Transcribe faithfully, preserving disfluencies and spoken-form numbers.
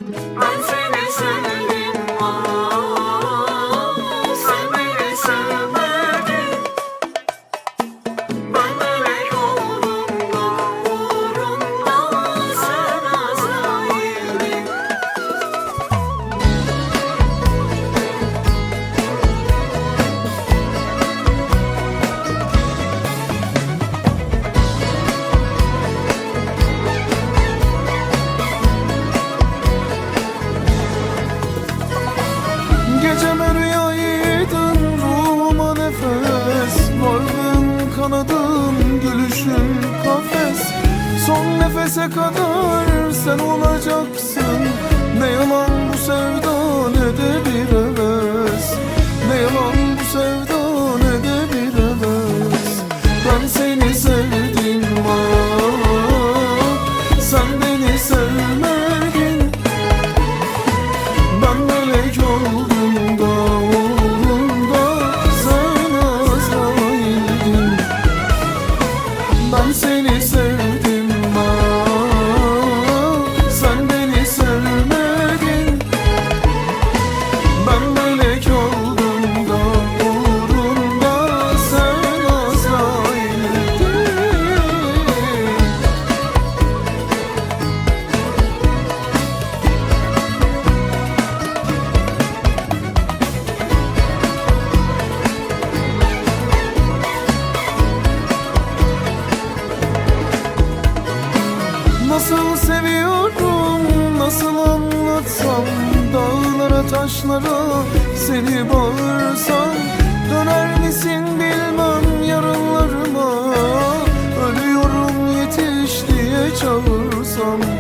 Ben seni sevdim, aa, sen beni sevmedin. Ben melek oldum da uğrunda sen Azrail'din. Geceme rüyaydın, ruhuma nefes, varlığın kanadım, gülüşün kafes. Son nefese kadar sen olacaksın. Ne yalan bu sevda ne de bir heves. Ne yalan bu sevda ne de bir heves. Ben seni sevdim, ah, sen beni sevmedin. Ben melek oldum da uğrunda sen Azrail'din. Ben seni sevdim, ah, sen beni sevmedin. Ben melek oldum da uğrunda sen Azrail'din. Nasıl seviyorum, nasıl anlatsam, dağlara taşlara seni bağırsam. Döner misin bilmem yarınlarıma, ölüyorum yetiş diye çağırsam.